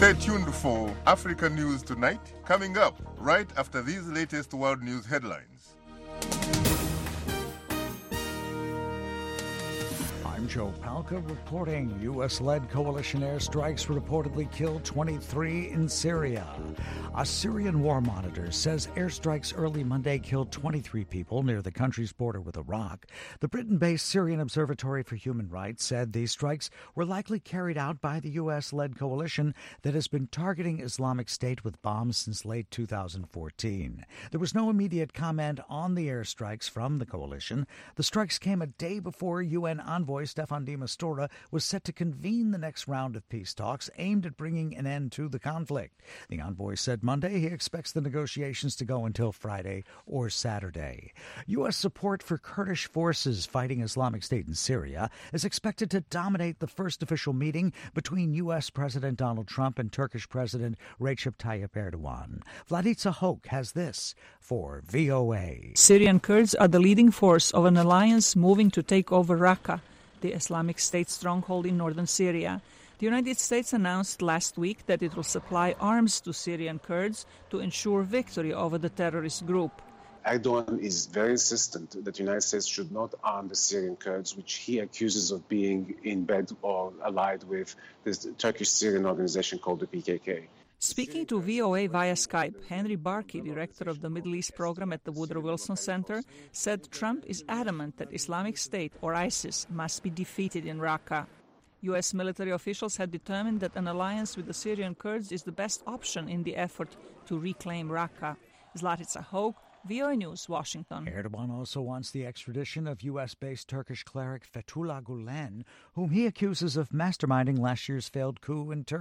Stay tuned for Africa News Tonight, coming up right after these latest world news headlines. I'm Joe Palca reporting. U.S.-led coalition airstrikes reportedly killed 23 in Syria. A Syrian war monitor says airstrikes early Monday killed 23 people near the country's border with Iraq. The Britain-based Syrian Observatory for Human Rights said these strikes were likely carried out by the U.S.-led coalition that has been targeting Islamic State with bombs since late 2014. There was no immediate comment on the airstrikes from the coalition. The strikes came a day before UN envoy Staffan de Mistura was set to convene the next round of peace talks aimed at bringing an end to the conflict. The envoy said Monday he expects the negotiations to go until Friday or Saturday. U.S. support for Kurdish forces fighting Islamic State in Syria is expected to dominate the first official meeting between U.S. President Donald Trump and Turkish President Recep Tayyip Erdogan. Vladica Hoke has this for VOA. Syrian Kurds are the leading force of an alliance moving to take over Raqqa, the Islamic State stronghold in northern Syria. The United States announced last week that it will supply arms to Syrian Kurds to ensure victory over the terrorist group. Erdogan is very insistent that the United States should not arm the Syrian Kurds, which he accuses of being in bed or allied with this Turkish Syrian organization called the PKK. Speaking to VOA via Skype, Henry Barkey, director of the Middle East program at the Woodrow Wilson Center, said Trump is adamant that Islamic State, or ISIS, must be defeated in Raqqa. U.S. military officials had determined that an alliance with the Syrian Kurds is the best option in the effort to reclaim Raqqa. Zlatica Hoke, VOA News, Washington. Erdogan also wants the extradition of U.S.-based Turkish cleric Fethullah Gulen, whom he accuses of masterminding last year's failed coup in Turkey.